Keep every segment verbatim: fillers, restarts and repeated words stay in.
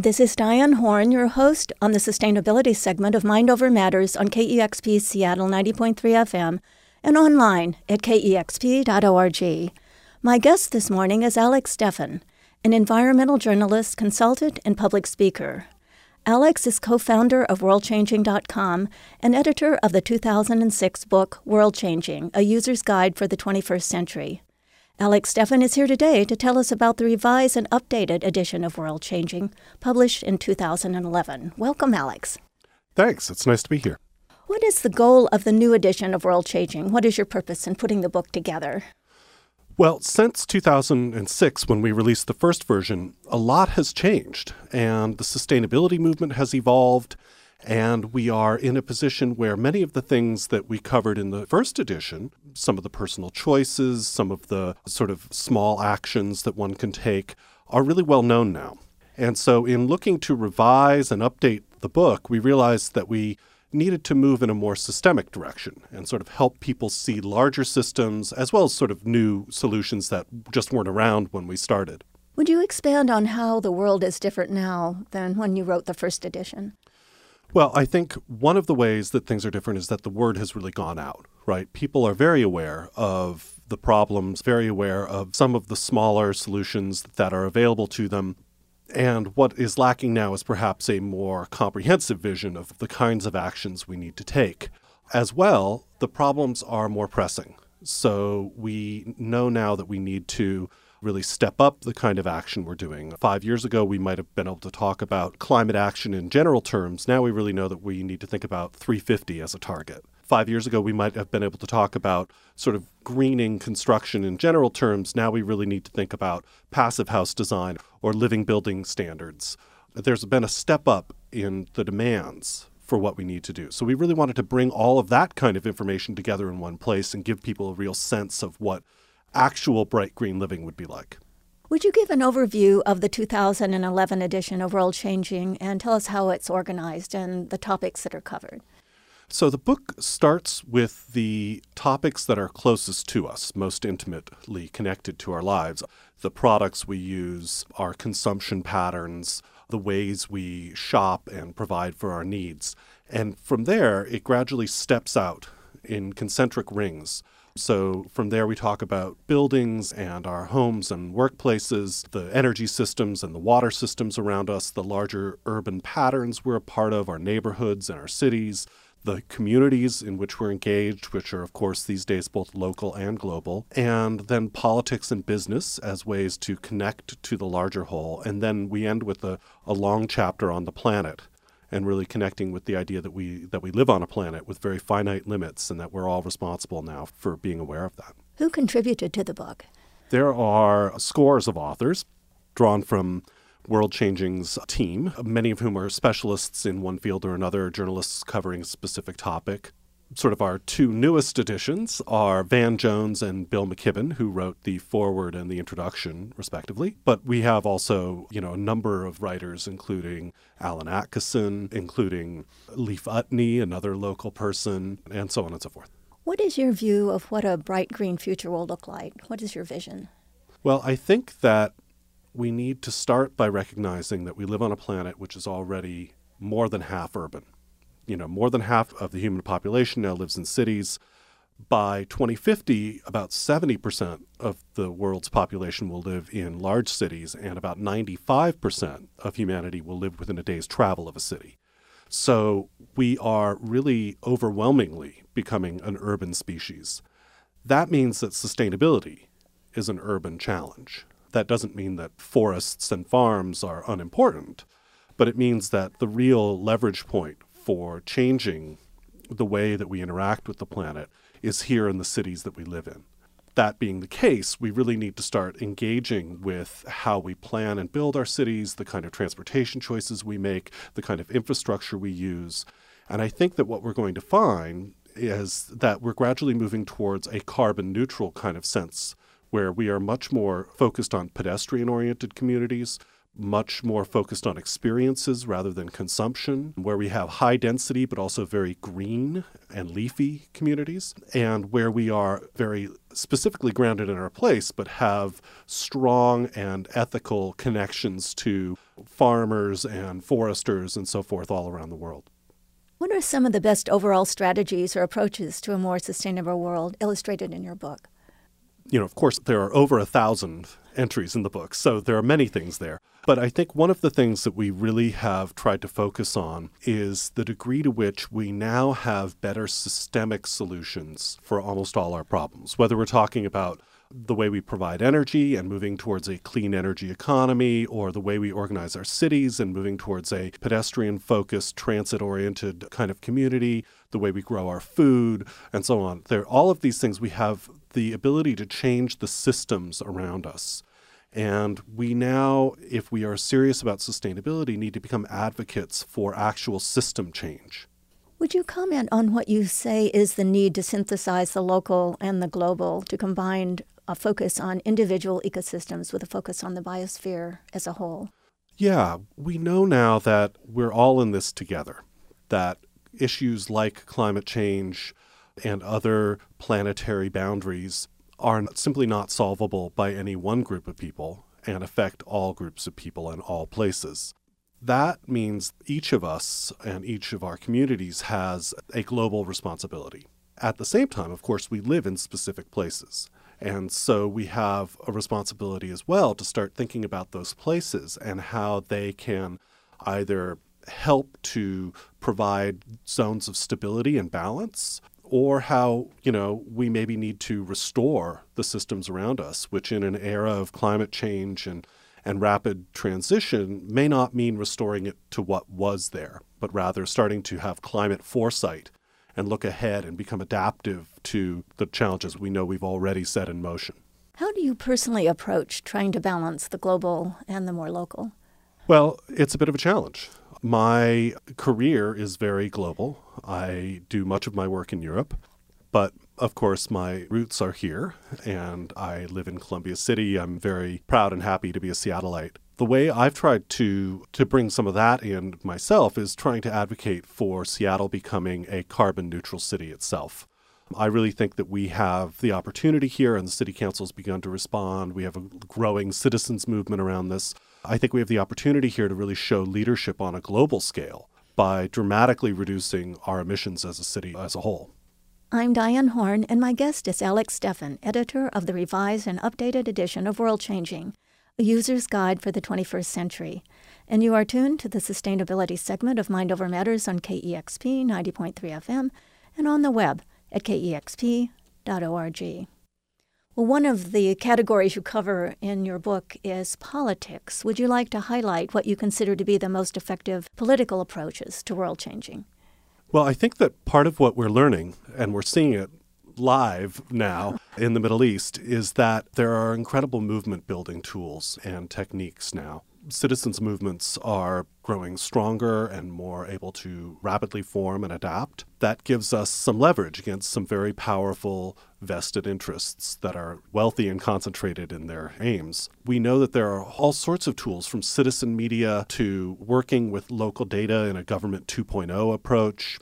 This is Diane Horn, your host on the sustainability segment of Mind Over Matters on K E X P Seattle ninety point three F M and online at K E X P dot org. My guest this morning is Alex Steffen, an environmental journalist, consultant, and public speaker. Alex is co-founder of world changing dot com and editor of the two thousand six book World Changing, A User's Guide for the twenty-first Century. Alex Steffen is here today to tell us about the revised and updated edition of World Changing, published in two thousand eleven. Welcome, Alex. Thanks. It's nice to be here. What is the goal of the new edition of World Changing? What is your purpose in putting the book together? Well, since two thousand six, when we released the first version, a lot has changed, and the sustainability movement has evolved, and we are in a position where many of the things that we covered in the first edition, some of the personal choices, some of the sort of small actions that one can take, are really well known now. And so in looking to revise and update the book, we realized that we needed to move in a more systemic direction and sort of help people see larger systems as well as sort of new solutions that just weren't around when we started. Would you expand on how the world is different now than when you wrote the first edition? Well, I think one of the ways that things are different is that the word has really gone out, right? People are very aware of the problems, very aware of some of the smaller solutions that are available to them. And what is lacking now is perhaps a more comprehensive vision of the kinds of actions we need to take. As well, the problems are more pressing. So we know now that we need to really step up the kind of action we're doing. Five years ago, we might have been able to talk about climate action in general terms. Now we really know that we need to think about three fifty as a target. Five years ago, we might have been able to talk about sort of greening construction in general terms. Now we really need to think about passive house design or living building standards. There's been a step up in the demands for what we need to do. So we really wanted to bring all of that kind of information together in one place and give people a real sense of what actual bright green living would be like. Would you give an overview of the two thousand eleven edition of World Changing and tell us how it's organized and the topics that are covered? So the book starts with the topics that are closest to us, most intimately connected to our lives. The products we use, our consumption patterns, the ways we shop and provide for our needs. And from there, it gradually steps out in concentric rings. So from there, we talk about buildings and our homes and workplaces, the energy systems and the water systems around us, the larger urban patterns we're a part of, our neighborhoods and our cities, the communities in which we're engaged, which are, of course, these days both local and global, and then politics and business as ways to connect to the larger whole. And then we end with a, a long chapter on the planet and really connecting with the idea that we that we live on a planet with very finite limits and that we're all responsible now for being aware of that. Who contributed to the book? There are scores of authors drawn from World Changing's team, many of whom are specialists in one field or another, journalists covering a specific topic. Sort of our two newest additions are Van Jones and Bill McKibben, who wrote the foreword and the introduction, respectively. But we have also, you know, a number of writers, including Alan Atkinson, including Leif Utne, another local person, and so on and so forth. What is your view of what a bright green future will look like? What is your vision? Well, I think that we need to start by recognizing that we live on a planet which is already more than half urban. You know, more than half of the human population now lives in cities. By twenty fifty, about seventy percent of the world's population will live in large cities, and about ninety-five percent of humanity will live within a day's travel of a city. So we are really overwhelmingly becoming an urban species. That means that sustainability is an urban challenge. That doesn't mean that forests and farms are unimportant, but it means that the real leverage point for changing the way that we interact with the planet is here in the cities that we live in. That being the case, we really need to start engaging with how we plan and build our cities, the kind of transportation choices we make, the kind of infrastructure we use. And I think that what we're going to find is that we're gradually moving towards a carbon neutral kind of sense, where we are much more focused on pedestrian-oriented communities, much more focused on experiences rather than consumption, where we have high density but also very green and leafy communities, and where we are very specifically grounded in our place but have strong and ethical connections to farmers and foresters and so forth all around the world. What are some of the best overall strategies or approaches to a more sustainable world illustrated in your book? You know, of course, there are over a thousand entries in the book, so there are many things there. But I think one of the things that we really have tried to focus on is the degree to which we now have better systemic solutions for almost all our problems, whether we're talking about the way we provide energy and moving towards a clean energy economy, or the way we organize our cities and moving towards a pedestrian-focused, transit-oriented kind of community, the way we grow our food, and so on. There, all of these things, we have the ability to change the systems around us. And we now, if we are serious about sustainability, need to become advocates for actual system change. Would you comment on what you say is the need to synthesize the local and the global to combine a focus on individual ecosystems with a focus on the biosphere as a whole? Yeah, we know now that we're all in this together, that issues like climate change and other planetary boundaries are simply not solvable by any one group of people and affect all groups of people in all places. That means each of us and each of our communities has a global responsibility. At the same time, of course, we live in specific places. And so we have a responsibility as well to start thinking about those places and how they can either help to provide zones of stability and balance, or how, you know, we maybe need to restore the systems around us, which in an era of climate change and, and rapid transition may not mean restoring it to what was there, but rather starting to have climate foresight and look ahead and become adaptive to the challenges we know we've already set in motion. How do you personally approach trying to balance the global and the more local? Well, it's a bit of a challenge. My career is very global. I do much of my work in Europe, but of course my roots are here, and I live in Columbia City. I'm very proud and happy to be a Seattleite. The way I've tried to, to bring some of that in myself is trying to advocate for Seattle becoming a carbon neutral city itself. I really think that we have the opportunity here, and the City Council has begun to respond. We have a growing citizens movement around this. I think we have the opportunity here to really show leadership on a global scale by dramatically reducing our emissions as a city as a whole. I'm Diane Horn, and my guest is Alex Steffen, editor of the revised and updated edition of World Changing, a user's guide for the twenty-first century. And you are tuned to the sustainability segment of Mind Over Matters on K E X P ninety point three F M and on the web at K E X P dot org. Well, one of the categories you cover in your book is politics. Would you like to highlight what you consider to be the most effective political approaches to world changing? Well, I think that part of what we're learning, and we're seeing it live now in the Middle East, is that there are incredible movement building tools and techniques now. Citizens' movements are growing stronger and more able to rapidly form and adapt. That gives us some leverage against some very powerful vested interests that are wealthy and concentrated in their aims. We know that there are all sorts of tools, from citizen media to working with local data in a government two point oh approach,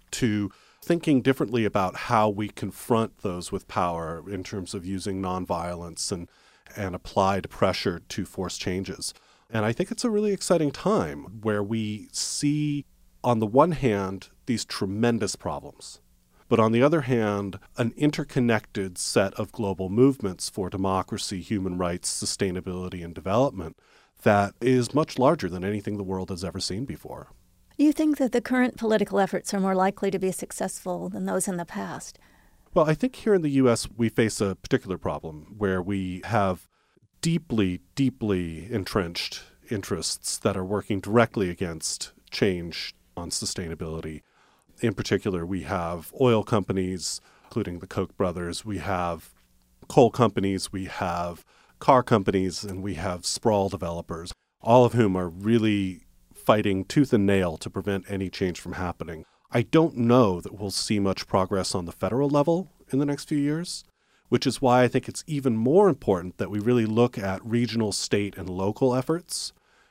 to thinking differently about how we confront those with power in terms of using nonviolence and, and applied pressure to force changes. And I think it's a really exciting time where we see, on the one hand, these tremendous problems, but on the other hand, an interconnected set of global movements for democracy, human rights, sustainability, and development that is much larger than anything the world has ever seen before. Do you think that the current political efforts are more likely to be successful than those in the past? Well, I think here in the U S we face a particular problem where we have deeply, deeply entrenched interests that are working directly against change on sustainability. In particular, we have oil companies, including the Koch brothers. We have coal companies, we have car companies, and we have sprawl developers, all of whom are really fighting tooth and nail to prevent any change from happening. I don't know that we'll see much progress on the federal level in the next few years, which is why I think it's even more important that we really look at regional, state, and local efforts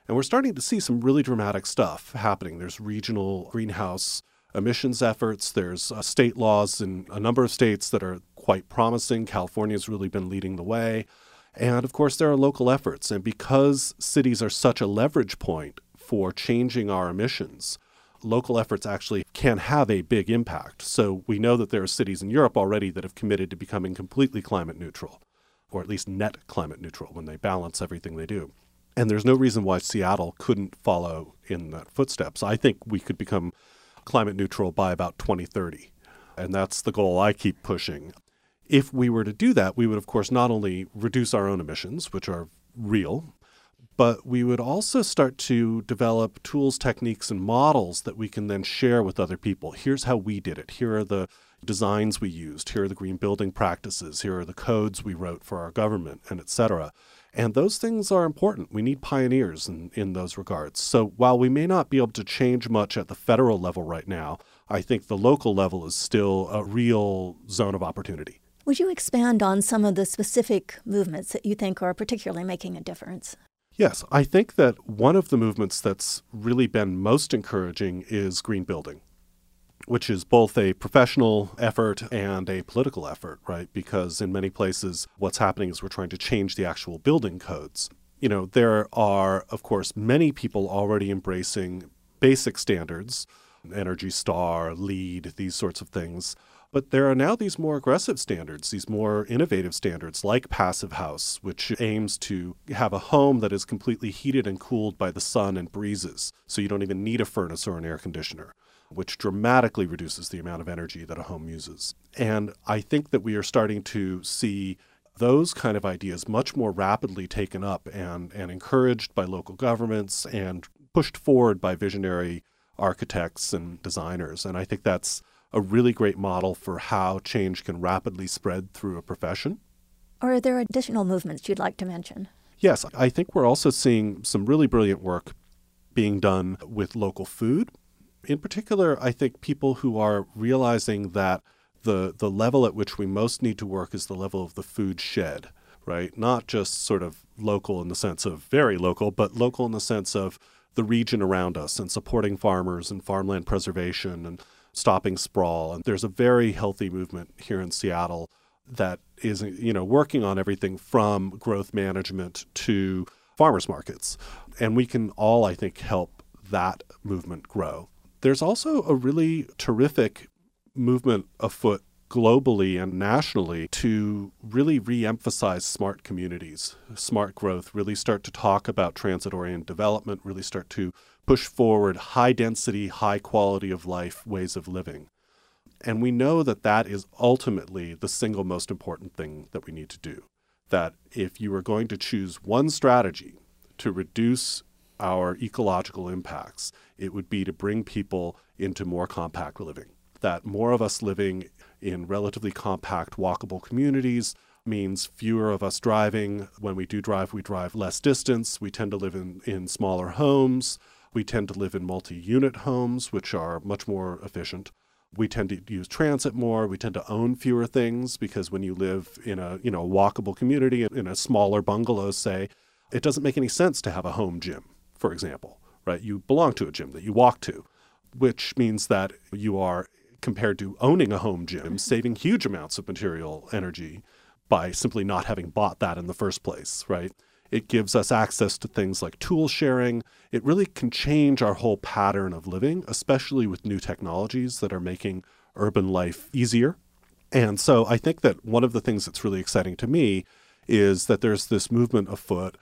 And we're starting to see some really dramatic stuff happening. There's regional greenhouse emissions efforts. There's uh, state laws in a number of states that are quite promising. California's really been leading the way. And of course, there are local efforts. And because cities are such a leverage point for changing our emissions, local efforts actually can have a big impact. So we know that there are cities in Europe already that have committed to becoming completely climate neutral, or at least net climate neutral when they balance everything they do. And there's no reason why Seattle couldn't follow in that footsteps. I think we could become climate neutral by about twenty thirty. And that's the goal I keep pushing. If we were to do that, we would, of course, not only reduce our own emissions, which are real, but we would also start to develop tools, techniques, and models that we can then share with other people. Here's how we did it. Here are the designs we used. Here are the green building practices. Here are the codes we wrote for our government, and et cetera. And those things are important. We need pioneers in, in those regards. So while we may not be able to change much at the federal level right now, I think the local level is still a real zone of opportunity. Would you expand on some of the specific movements that you think are particularly making a difference? Yes, I think that one of the movements that's really been most encouraging is green building, which is both a professional effort and a political effort, right? Because in many places, what's happening is we're trying to change the actual building codes. You know, there are, of course, many people already embracing basic standards, Energy Star, LEED, these sorts of things. But there are now these more aggressive standards, these more innovative standards like Passive House, which aims to have a home that is completely heated and cooled by the sun and breezes, so you don't even need a furnace or an air conditioner, which dramatically reduces the amount of energy that a home uses. And I think that we are starting to see those kind of ideas much more rapidly taken up and, and encouraged by local governments and pushed forward by visionary architects and designers. And I think that's a really great model for how change can rapidly spread through a profession. Or are there additional movements you'd like to mention? Yes, I think we're also seeing some really brilliant work being done with local food. In particular, I think people who are realizing that the, the level at which we most need to work is the level of the food shed, right? Not just sort of local in the sense of very local, but local in the sense of the region around us and supporting farmers and farmland preservation and stopping sprawl. And there's a very healthy movement here in Seattle that is, you know, working on everything from growth management to farmers markets. And we can all, I think, help that movement grow. There's also a really terrific movement afoot globally and nationally to really re-emphasize smart communities, smart growth, really start to talk about transit-oriented development, really start to push forward high-density, high quality of life ways of living. And we know that that is ultimately the single most important thing that we need to do. That if you are going to choose one strategy to reduce our ecological impacts, it would be to bring people into more compact living. That more of us living in relatively compact, walkable communities means fewer of us driving. When we do drive, we drive less distance. We tend to live in, in smaller homes. We tend to live in multi-unit homes, which are much more efficient. We tend to use transit more. We tend to own fewer things because when you live in a, you know, walkable community, in a smaller bungalow, say, it doesn't make any sense to have a home gym, for example, right? You belong to a gym that you walk to, which means that you are, compared to owning a home gym, saving huge amounts of material energy by simply not having bought that in the first place, right? It gives us access to things like tool sharing. It really can change our whole pattern of living, especially with new technologies that are making urban life easier. And so I think that one of the things that's really exciting to me is that there's this movement afoot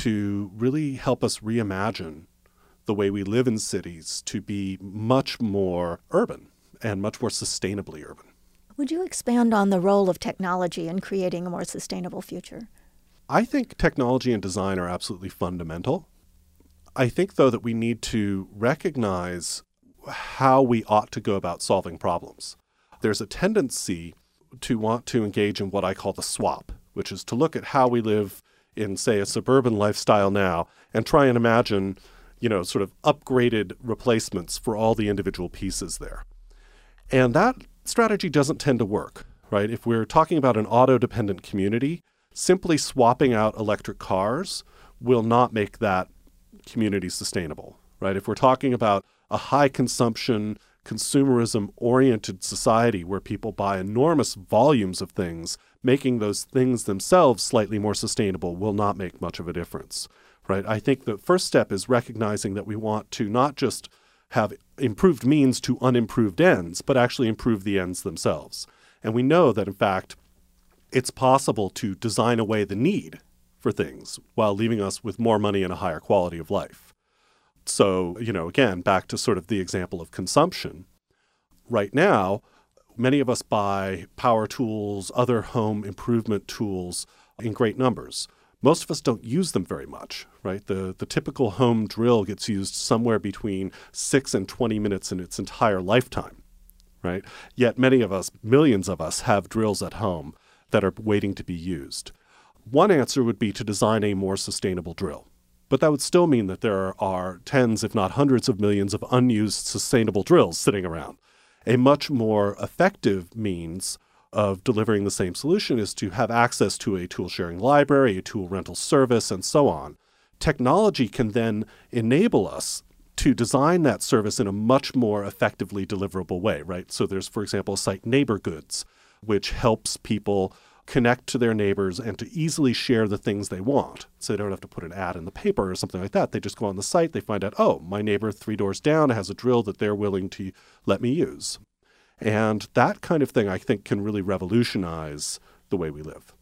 to really help us reimagine the way we live in cities to be much more urban and much more sustainably urban. Would you expand on the role of technology in creating a more sustainable future? I think technology and design are absolutely fundamental. I think, though, that we need to recognize how we ought to go about solving problems. There's a tendency to want to engage in what I call the swap, which is to look at how we live in, say, a suburban lifestyle now and try and imagine, you know, sort of upgraded replacements for all the individual pieces there. And that strategy doesn't tend to work, right? If we're talking about an auto-dependent community, simply swapping out electric cars will not make that community sustainable, right? If we're talking about a high consumption, consumerism-oriented society where people buy enormous volumes of things, making those things themselves slightly more sustainable will not make much of a difference, right? I think the first step is recognizing that we want to not just have improved means to unimproved ends, but actually improve the ends themselves. And we know that, in fact, it's possible to design away the need for things while leaving us with more money and a higher quality of life. So, you know, again, back to sort of the example of consumption. Right now, many of us buy power tools, other home improvement tools in great numbers. Most of us don't use them very much, right? The, the typical home drill gets used somewhere between six and twenty minutes in its entire lifetime, right? Yet many of us, millions of us, have drills at home that are waiting to be used. One answer would be to design a more sustainable drill. But that would still mean that there are tens, if not hundreds of millions of unused sustainable drills sitting around. A much more effective means of delivering the same solution is to have access to a tool-sharing library, a tool rental service, and so on. Technology can then enable us to design that service in a much more effectively deliverable way, right? So there's, for example, a site Neighbor Goods, which helps people connect to their neighbors and to easily share the things they want. So they don't have to put an ad in the paper or something like that. They just go on the site, they find out, oh, my neighbor three doors down has a drill that they're willing to let me use. And that kind of thing, I think, can really revolutionize the way we live.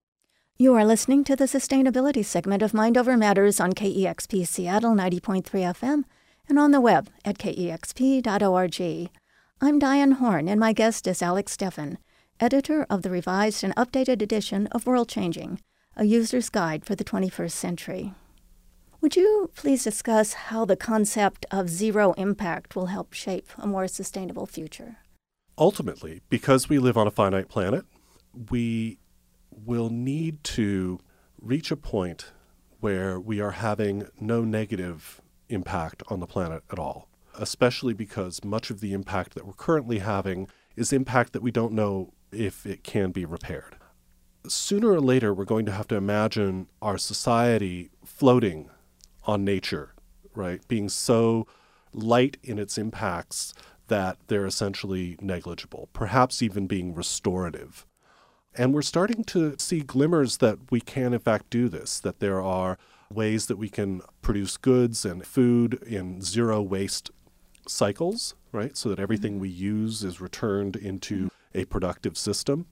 You are listening to the sustainability segment of Mind Over Matters on K E X P Seattle ninety point three F M and on the web at K E X P dot org. I'm Diane Horn, and my guest is Alex Steffen, editor of the revised and updated edition of World Changing, a user's guide for the twenty-first century. Would you please discuss how the concept of zero impact will help shape a more sustainable future? Ultimately, because we live on a finite planet, we will need to reach a point where we are having no negative impact on the planet at all, especially because much of the impact that we're currently having is impact that we don't know if it can be repaired. Sooner or later, we're going to have to imagine our society floating on nature, right? Being so light in its impacts that they're essentially negligible, perhaps even being restorative. And we're starting to see glimmers that we can, in fact, do this, that there are ways that we can produce goods and food in zero waste cycles, right? So that everything we use is returned into a productive system.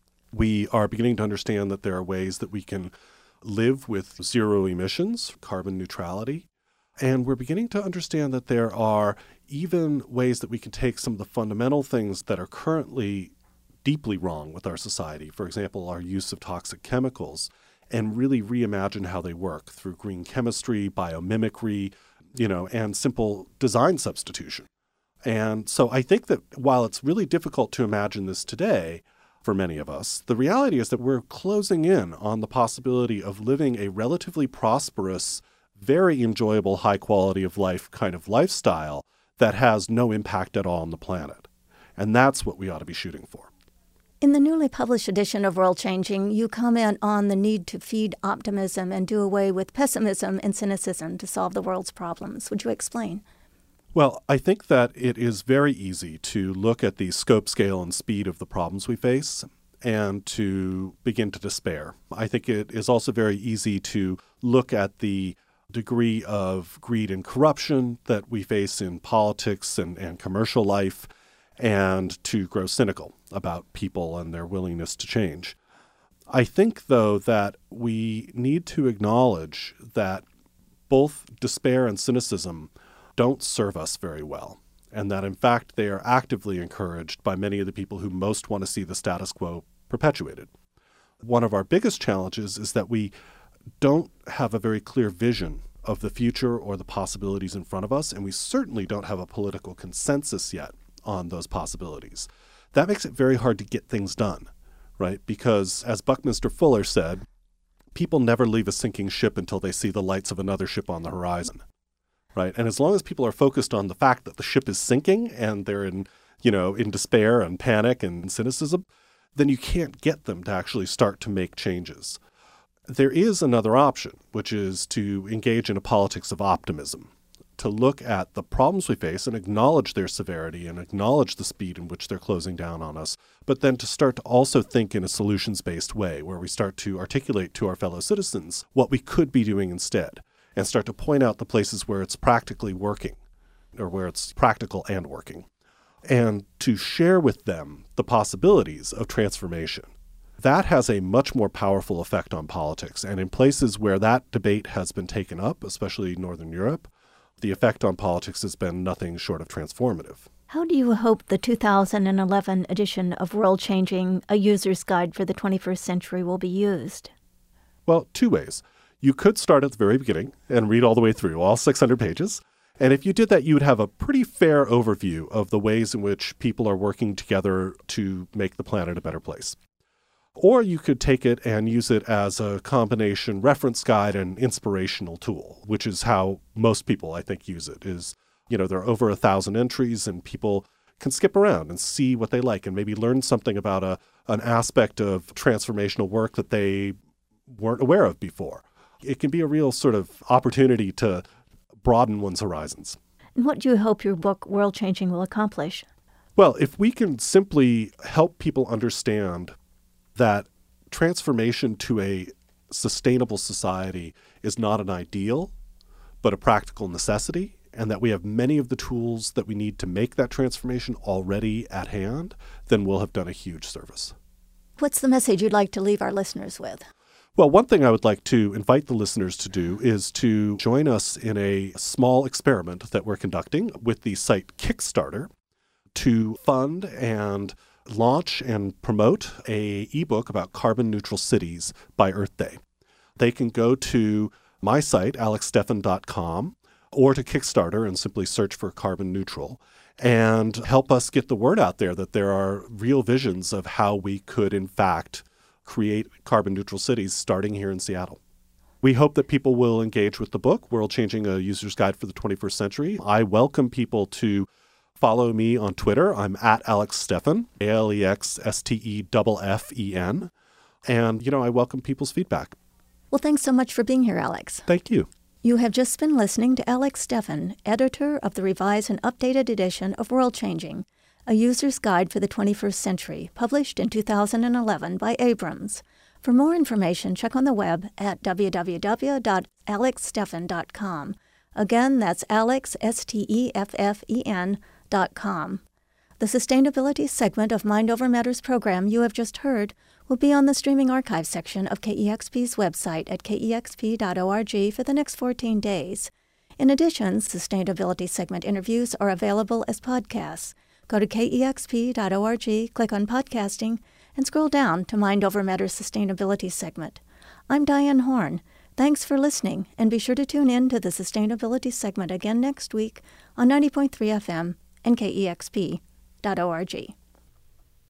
We are beginning to understand that there are ways that we can live with zero emissions, carbon neutrality. And we're beginning to understand that there are even ways that we can take some of the fundamental things that are currently deeply wrong with our society, for example, our use of toxic chemicals, and really reimagine how they work through green chemistry, biomimicry, you know, and simple design substitution. And so I think that while it's really difficult to imagine this today for many of us, the reality is that we're closing in on the possibility of living a relatively prosperous, very enjoyable, high quality of life kind of lifestyle that has no impact at all on the planet. And that's what we ought to be shooting for. In the newly published edition of World Changing, you comment on the need to feed optimism and do away with pessimism and cynicism to solve the world's problems. Would you explain? Well, I think that it is very easy to look at the scope, scale, and speed of the problems we face and to begin to despair. I think it is also very easy to look at the degree of greed and corruption that we face in politics and, and commercial life and to grow cynical about people and their willingness to change. I think, though, that we need to acknowledge that both despair and cynicism don't serve us very well, and that, in fact, they are actively encouraged by many of the people who most want to see the status quo perpetuated. One of our biggest challenges is that we don't have a very clear vision of the future or the possibilities in front of us, and we certainly don't have a political consensus yet on those possibilities. That makes it very hard to get things done, right? Because, as Buckminster Fuller said, people never leave a sinking ship until they see the lights of another ship on the horizon, right? And as long as people are focused on the fact that the ship is sinking and they're in, you know, in despair and panic and cynicism, then you can't get them to actually start to make changes. There is another option, which is to engage in a politics of optimism, to look at the problems we face and acknowledge their severity and acknowledge the speed in which they're closing down on us, but then to start to also think in a solutions-based way where we start to articulate to our fellow citizens what we could be doing instead and start to point out the places where it's practically working or where it's practical and working, and to share with them the possibilities of transformation. That has a much more powerful effect on politics. And in places where that debate has been taken up, especially Northern Europe, the effect on politics has been nothing short of transformative. How do you hope the two thousand eleven edition of World Changing, A User's Guide for the twenty-first Century will be used? Well, two ways. You could start at the very beginning and read all the way through, all six hundred pages. And if you did that, you would have a pretty fair overview of the ways in which people are working together to make the planet a better place. Or you could take it and use it as a combination reference guide and inspirational tool, which is how most people, I think, use it. Is, you know, there are over a thousand entries and people can skip around and see what they like and maybe learn something about a an aspect of transformational work that they weren't aware of before. It can be a real sort of opportunity to broaden one's horizons. And what do you hope your book, World Changing, will accomplish? Well, if we can simply help people understand that transformation to a sustainable society is not an ideal, but a practical necessity, and that we have many of the tools that we need to make that transformation already at hand, then we'll have done a huge service. What's the message you'd like to leave our listeners with? Well, one thing I would like to invite the listeners to do is to join us in a small experiment that we're conducting with the site Kickstarter to fund and launch and promote a ebook about carbon neutral cities by Earth Day. They can go to my site, alex steffen dot com, or to Kickstarter and simply search for carbon neutral and help us get the word out there that there are real visions of how we could, in fact, create carbon neutral cities starting here in Seattle. We hope that people will engage with the book, World Changing, A User's Guide for the twenty-first Century. I welcome people to follow me on Twitter. I'm at Alex Steffen, A L E X S T E F F E N. And, you know, I welcome people's feedback. Well, thanks so much for being here, Alex. Thank you. You have just been listening to Alex Steffen, editor of the revised and updated edition of World Changing, A User's Guide for the twenty-first Century, published in two thousand eleven by Abrams. For more information, check on the web at w w w dot alex steffen dot com. Again, that's Alex, S T E F F E N, dot com. The sustainability segment of Mind Over Matters program you have just heard will be on the streaming archive section of K E X P's website at k e x p dot org for the next fourteen days. In addition, sustainability segment interviews are available as podcasts. Go to k e x p dot org, click on podcasting, and scroll down to Mind Over Matters sustainability segment. I'm Diane Horn. Thanks for listening, and be sure to tune in to the sustainability segment again next week on ninety point three F M and k e x p dot org.